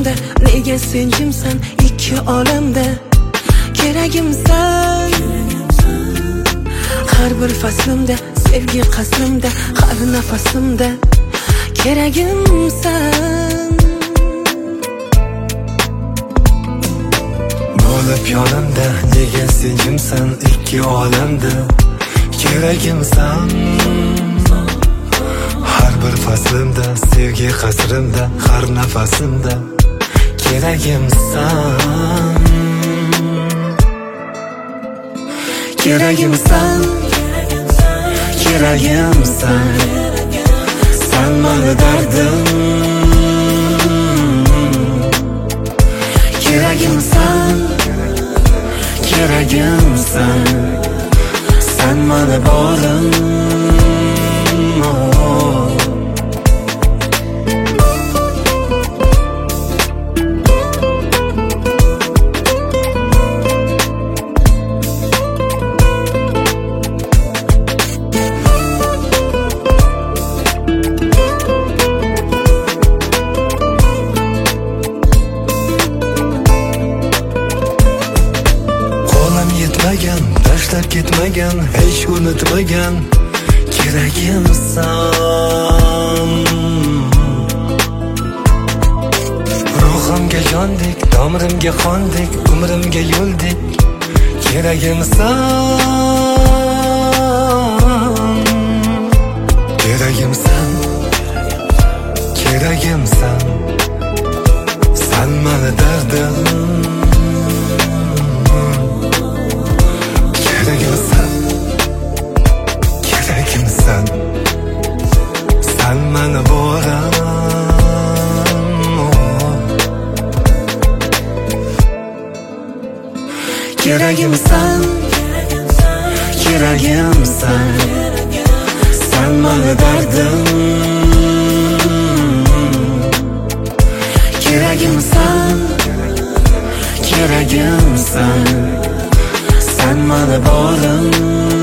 ko'zimda, nega sen jimsan ikki olamda? Keragimsan har bir faslimda, sevgi qasrimda, har nafasimda. Keragimsan bo'lib yonimda, nega sen jimsan ikki olamda? Keragimsan har bir faslimda, sevgi qasrimda, har nafasimda. Keragimsan, keragimsan, keragimsan, sen mani dardim. Keragimsan, keragimsan, sen mani borim. Tashlab ketmagan, hech unutmagan. Keragimsan, ruhimga jondek, tomirimga qondek, umrimga yo'ldek. Keragimsan, keragimsan, keragimsan, sen mani dardim. Keragimsan, keragimsan, sen mani borim. Keragimsan, keragimsan, sen mani dardim. Keragimsan, keragimsan, sen mani borim.